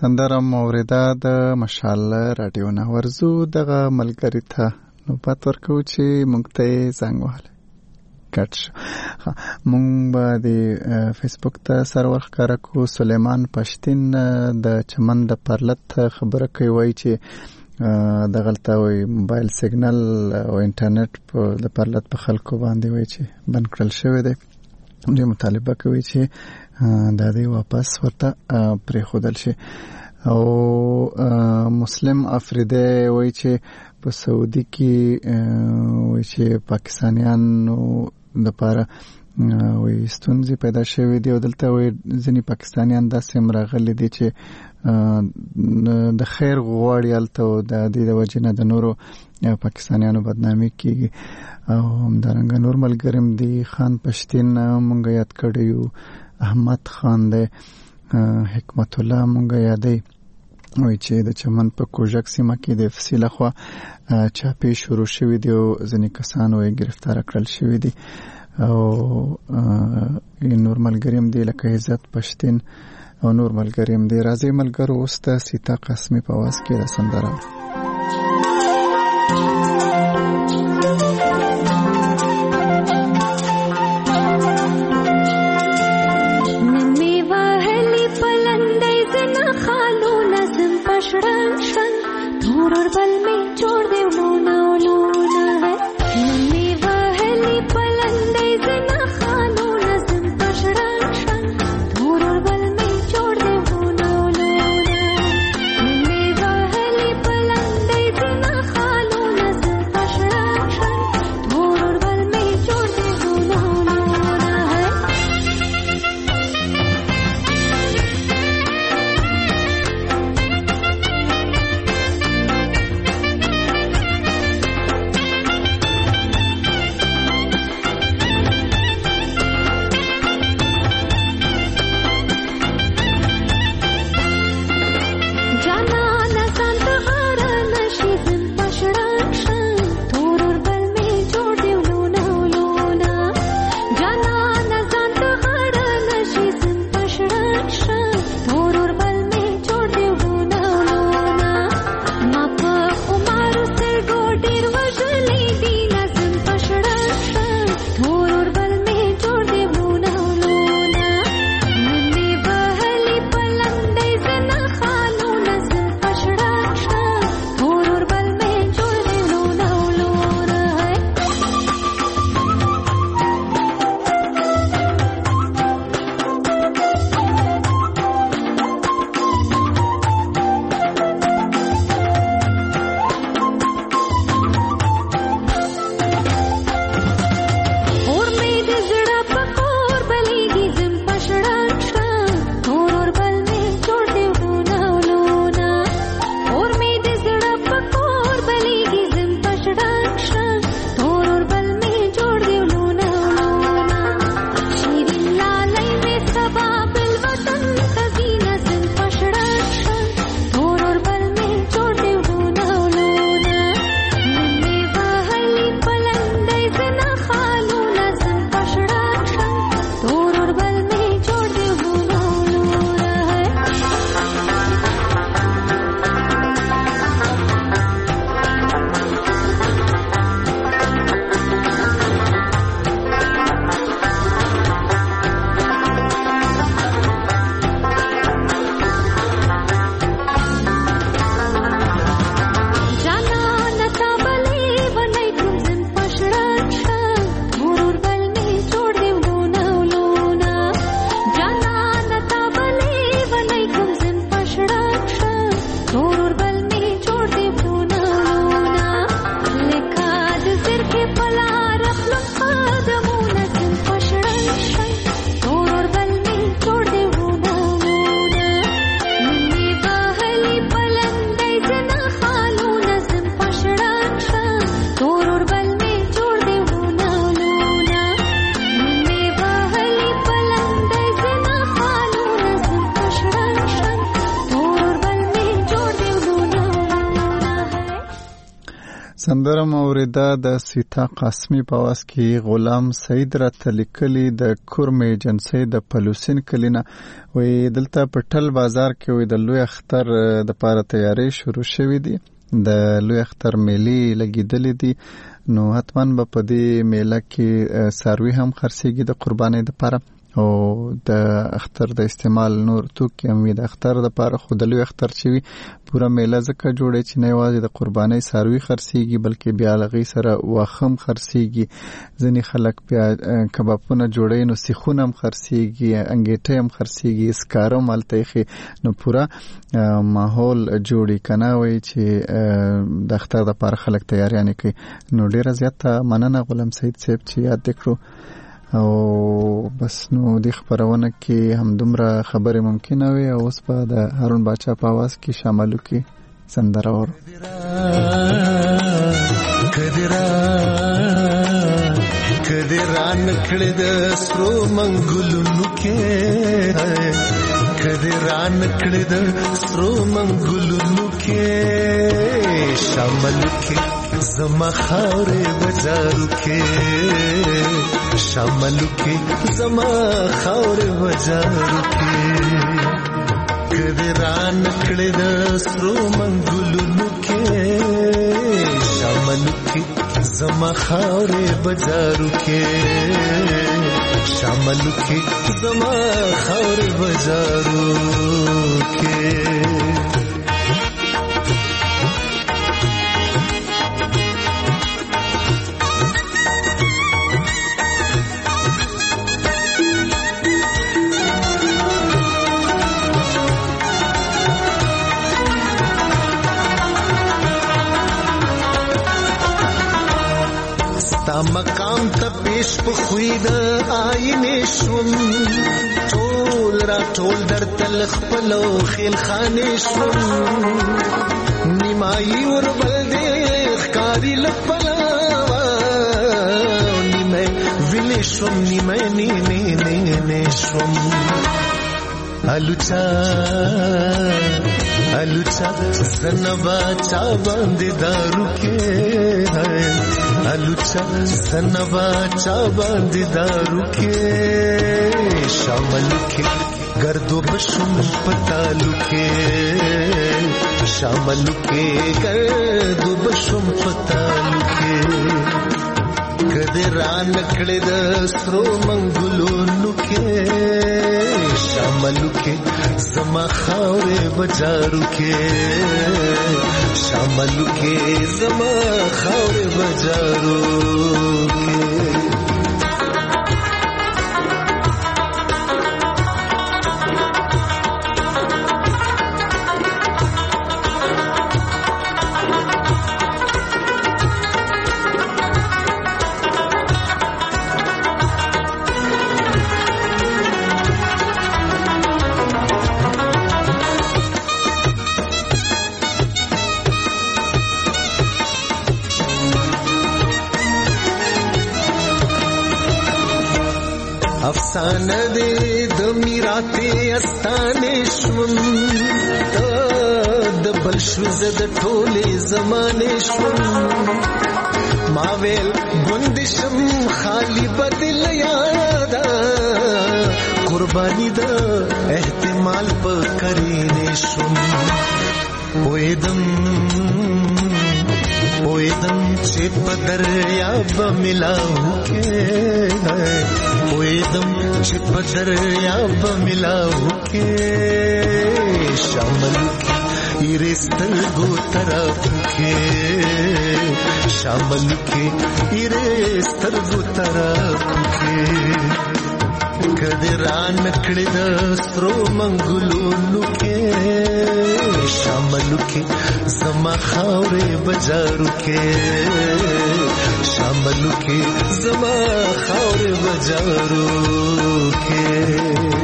سندره موریدا د مشال رادیو نه ورزو دغه ملګری ته نوبت ورکو چې موږ ته زنګ وهله کټ شو. موږ به د فیسبوک ته سرور ښکاره کو. سلیمان پښتین د چمن د پرلت خبره کوي، وایي چې دغلته وایي موبایل سیګنل او انټرنیټ په د پرلت په خلکو باندې وایي چې بند کړل شوی دی. دوی مطالبه کوي چې دا دی واپس ورته پرېښودل شي. او مسلم افریدی وایي چې په سعودي کې وایي چې پاکستانیانو دپاره وایي ستونزې پیدا شوې دي او دلته وایي ځینې پاکستانیان داسې هم راغلي دي چې د خیر غواړي هلته او د دې د وجې نه د نورو پاکستانیانو بدنامي کېږي. او همدارنګه نور ملګري هم دي. خان پښتین مونږ یاد کړی یو، احمد خان دی، حکمت الله مونږ یادوي، وایي چې د چمن په کوژک سیمه کې د اف سی لخوا چاپې شروع شوي دي او ځینې کسان وایي ګرفتاره کړل شوي دي. او نور ملګري هم دي لکه عزت پښتین او نور ملګري هم دي. راځي ملګرو اوس د سیتا قاسمي په آواز کې د سندره سندره موریده د سیتا قاسمی په واس کې غلام سعید را تلیکلی د کورم ایجنسی د پلوسین کلینا وې دلته په ټل بازار کې وې د لوی اختر د پاره تیاری شروع شوې دي د لوی اختر میلي لګیدلې دي نو حتما به په دې میله کې ساروی هم خرڅيږي د قربانۍ لپاره او د اختر د استعمال نور توکي هم د اختر د لپاره خو د لوی اختر چې وي پوره میله ځکه جوړه چې نه یوازې د قربانۍ ساروی خرڅيږي بلکې بیا لغې سره واخم خرڅيږي ځنې خلک بیا کبابونه جوړي نو سیخونه هم خرڅيږي انګیټه هم خرڅيږي سکارو مالته نو پوره ماحول جوړی کنه وای چې د اختر د لپاره خلک تیاریانه کوي نو ډیره زیاته مننه غلام سعید صاحب چې یاد وکړو او بس نو د خبرونه کې هم دومره خبره ممکنه وي او اوس په د هارون باچا په आवाज کې شاملو کې سندره ور کدرا کدرا نکړه د سرو منګلونو کې کدرا نکړه د سرو منګلونو کې شاملو کې زما خاورې بازارو کې شاملو کې زما خاورې بازارو کې کدران کړه د سرو منګلونو کې شاملو کې زما خاورې بازارو کې شاملو کې زما خاورې بازارو کې مقام ته پیش په خوید آینه شوم ټول را ټول در تل خپلو خیل خانه شوم نیمای ور بل دې ښکاری لپلا نیمه ویل شوم نیمه نه نه نه شوم الوچا الوچا سنبا چا باندې دارو کې الوچا سنبا چا باندې دارو کې شاملو کې گردو بشم پتالو کې شاملو کې گردو بشم پتالو کې کدران کړه د سرو منګلونو کې شاملو کې زما خاورې بازارو کې شاملو کې زما خاورې بازارو کې افسانه دې د میراته استانه شوم د بل شوز د ټوله زمانه شوم ما ویل ګوندشم خالی بدل یادا قربانی د احتمال په کرینه شوم وېدم وېدم چې په دریاب ملاو کې وېدم چې په دریاب ملاو کې شاملو کې ایرستل ګو طرف کې شاملو کې ایرستل ګو طرف کې کدران کړه د سرو منګلونو کې شاملو کې زما خاورې بازارو کې شاملو کې زما خاورې بازارو کې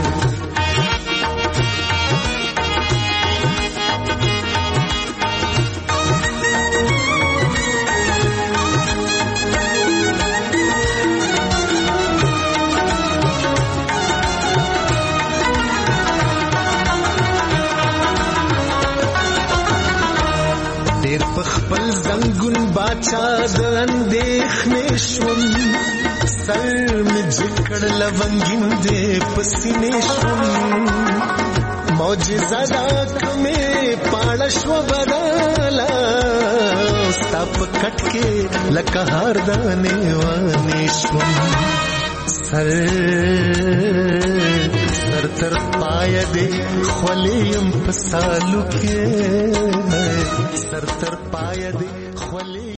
خپل زنګ زنګون باچا د اندېښنې شوم سر مې جکړ لونګین دې پسینې شوم معجزه دا کمې پاړه شوه بدله ستا په کټ کې لکه هار دانې وانې شوم سر سر تر پایه دې خولې یم په سالو کې سر تر پایه دې خولې